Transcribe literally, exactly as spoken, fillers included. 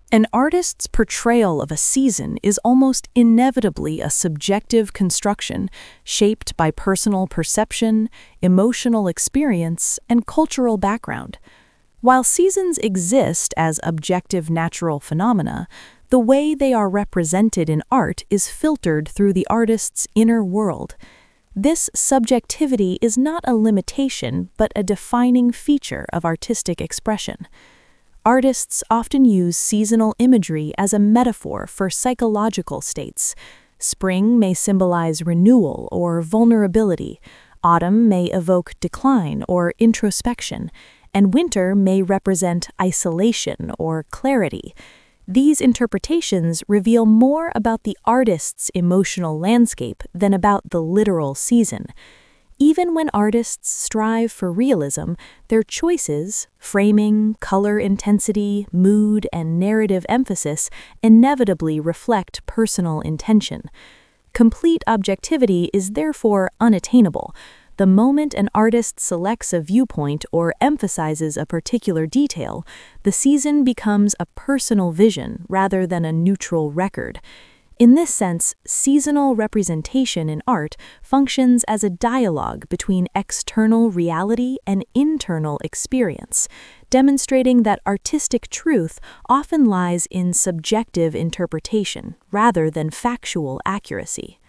An artist's portrayal of a season is almost inevitably a subjective construction shaped by personal perception, emotional experience, and cultural background. While seasons exist as objective natural phenomena, the way they are represented in art is filtered through the artist's inner world. This subjectivity is not a limitation but a defining feature of artistic expression. Artists often use seasonal imagery as a metaphor for psychological states. Spring may symbolize renewal or vulnerability, autumn may evoke decline or introspection, and winter may represent isolation or clarity. These interpretations reveal more about the artist's emotional landscape than about the literal season. Even when artists strive for realism, their choices, framing, color intensity, mood, and narrative emphasis inevitably reflect personal intention. Complete objectivity is therefore unattainable. The moment an artist selects a viewpoint or emphasizes a particular detail, the season becomes a personal vision rather than a neutral record. In this sense, seasonal representation in art functions as a dialogue between external reality and internal experience, demonstrating that artistic truth often lies in subjective interpretation rather than factual accuracy.